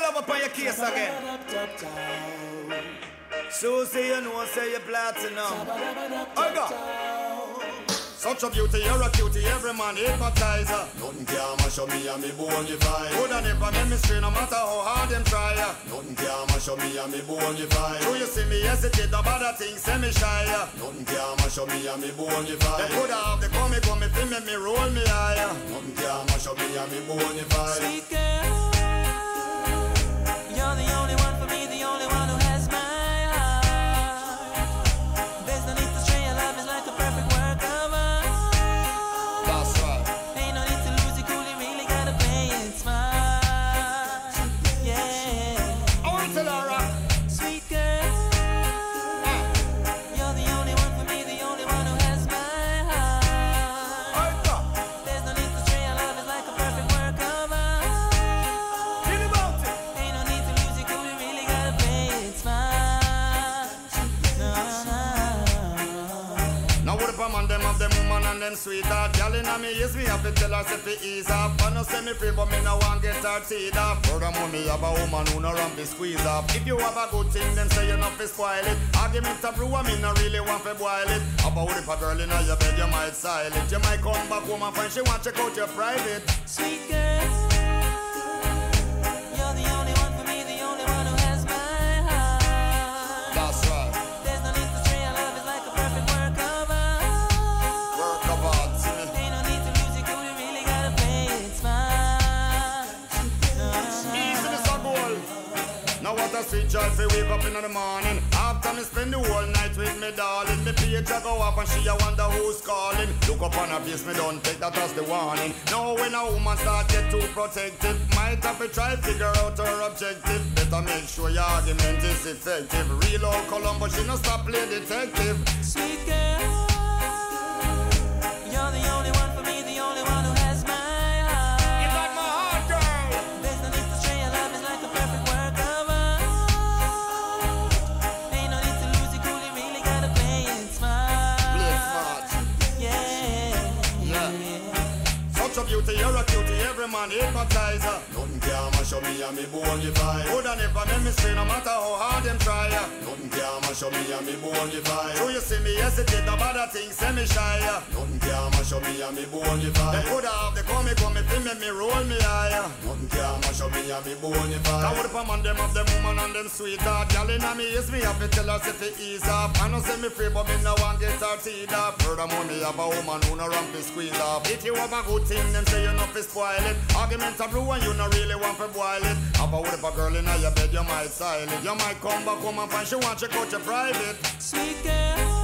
love up on your case again. Susie, you know, say you're platinum. I got such a beauty, you're a cutie, every man hypnotize her. Nothing can mash up me and me bonify. Coulda never make me stray, no matter how hard them try. Nothing can mash up me and me bonify. So you see me hesitate about that thing, say me shy. Nothing can mash up me and me bonify. They coulda have the come fi make me roll me higher. Nothing can mash up me and me bonify. Sweet girl, you're the only one for me, the only one who has my heart. There's no need to stray, your love is like a perfect work of art. That's right. Ain't no need to lose it cool, you really gotta play it smart. Yeah. I want to Laura. Sweet girl, you're the only one for me, the only one who has my heart. There's no need to stray, your love is like a perfect work of art. Ain't no need to lose it cool, you really gotta play it smart. No. Now what if I'm on them of them woman and them sweetheart? Girl in me yes me have to tell her say fi ease up. I no say me free but me no want get her teed up. Furthermore me have a woman who no run fi squeeze up. If you have a good thing then say you not fi spoil it. Argument a brew and me no really want fi boil it. About if a girl in your bed you might style it. You might come back home and find she want check out your private. Sweet girl, you're the only one for me, the only one who has my heart. That's right. There's no need to stray, your love is like a perfect work of art. Work of art, see me. Ain't no need to lose it cool, you really gotta play it smart. Easy this a goal. Now what a sweet joy fi wake up in the morning. After me spend the whole night with me darling. Me page a go up and she a wonder who's calling. Look up on her face, me don't take that as the warning. Now when a woman start get too protective, might have to try figure out her objective. Better make sure your argument is effective. Real old Columbo, she no stop play detective. Sweet girl, you're the only one for me, the only one who has my heart. You got my heart, girl. There's no need to stray, your love is like a perfect work of art. Ain't no need to lose it cool, you really gotta play it smart. Play smart. Yeah. Such a beauty, you're a cutie, every man hypnotize her. Nothing can mash up me and me bonify. Coulda never make me stray, no matter how hard them try. Nothing can mash up me and me bonify. So you see me hesitate about that thing, say me shy. Nothing can mash up me and me bonify. They coulda have the come fi make me roll me higher. Nothing can mash up me and me bonify. Now what if I'm on them of them woman and them sweetheart? Girl in me yes me have to tell her say fi ease up. I no say me free but me no want get her teed up. Furthermore me have a woman who no run fi squeeze up. If you have a good thing them say you no fi spoil it. Argument a brew and you no really want fi boil it. Have a what if a girl in your bed you might style it. You might come back home and find she want check out your private. Sweet girl,